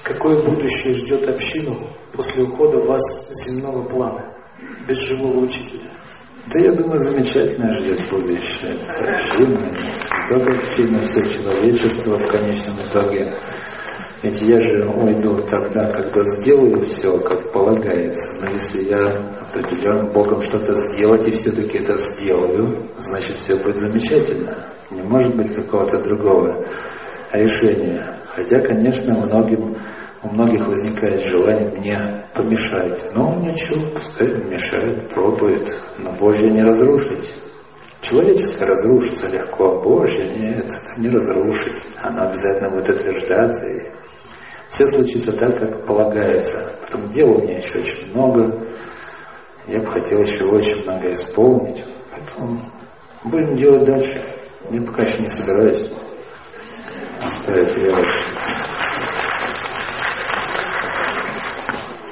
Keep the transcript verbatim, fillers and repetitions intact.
Какое будущее ждет общину после ухода вас с земного плана, без живого учителя? Да я думаю, замечательно ждет будущее. Это община, не только община, все человечество в конечном итоге. Ведь я же уйду тогда, когда сделаю все, как полагается. Но если я определен Богом что-то сделать и все-таки это сделаю, значит все будет замечательно. Не может быть какого-то другого решения. Хотя, конечно, многим, у многих возникает желание мне помешать. Но ничего, пускай мешает, пробует. Но Божье не разрушить. Человеческое разрушится легко, а Божье нет, это не разрушить. Оно обязательно будет утверждаться. И все случится так, как полагается. Потом дела у меня еще очень много. Я бы хотел еще очень много исполнить. Поэтому будем делать дальше. Я пока еще не собираюсь оставить веру.